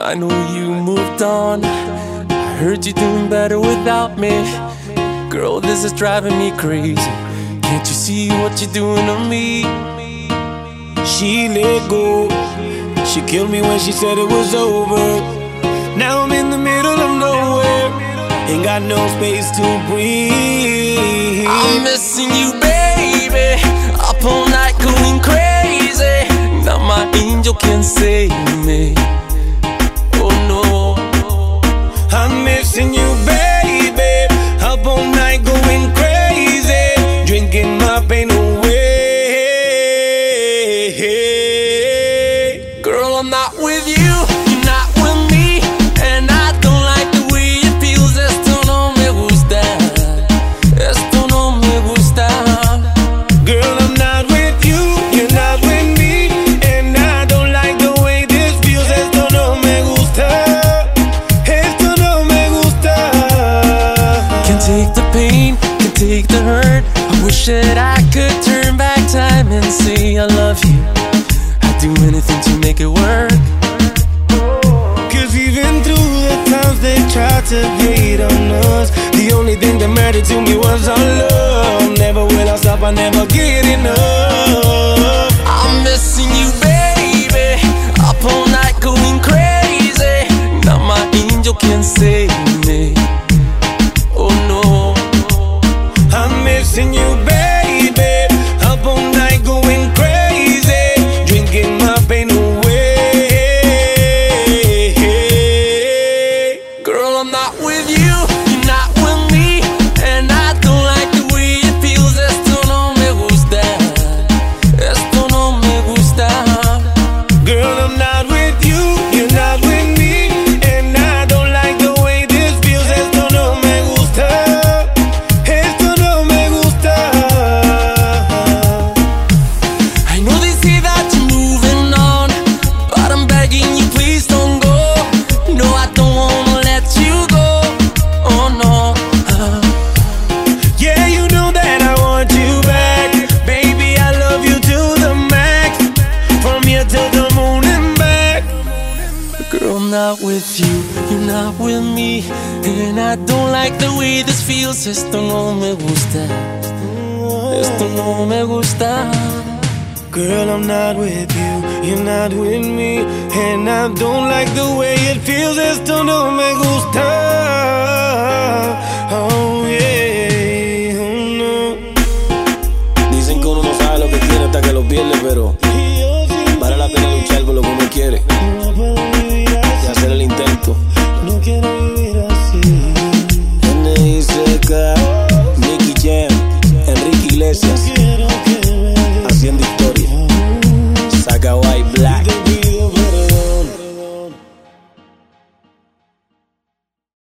I know you moved on. I heard you're doing better without me. Girl, this is driving me crazy. Can't you see what you're doing to me? She let go. She killed me when she said it was over. Now I'm in the middle of nowhere. Ain't got no space to breathe. I'm missing you, baby. Up all night going crazy. Now my angel can save me. Oh no. I'm missing you, baby. Up all night going crazy, drinking my pain away. Girl, I'm not with you, you're not with me, and I don't like the way it feels. Esto no me gusta. Esto no me gusta. Girl, I'm not with you, you're not with me, and I don't like the way this feels. Esto no me gusta. Esto no me gusta. Can't take the pain, can't take the hurt. I wish that I could turn back time and say I love you. I'd do anything to make it work. Cause even through the times they tried to hate on us, the only thing that mattered to me was our love. Never will I stop, I never get enough. I'm missing you, baby. Up all night going crazy. Now my angel can save me. Oh no. I'm missing you, baby. Up all night going crazy, drinking my pain away. Girl, I'm not with you, you're not with me, and I don't like the way it feels. Esto no me gusta. Esto no me gusta. Girl, I'm not with you, you're not with me, and I don't like the way this feels. Esto no me gusta. Esto no me gusta. I know they say that you're moving on, but I'm begging you, please don't go. No, I don't wanna let you go. Oh no. Yeah, you know that I want you back. Baby, I love you to the max. From here to the moon and back. Girl, I'm not with you, you're not with me, and I don't like the way this feels. Esto no me gusta. Esto no me gusta. Girl, I'm not with you, you're not with me, and I don't like the way it feels. Esto no me gusta. Oh yeah, oh no. Dicen que uno no sabe lo que quiere hasta que lo pierde, pero vale la pena luchar por lo que uno quiere.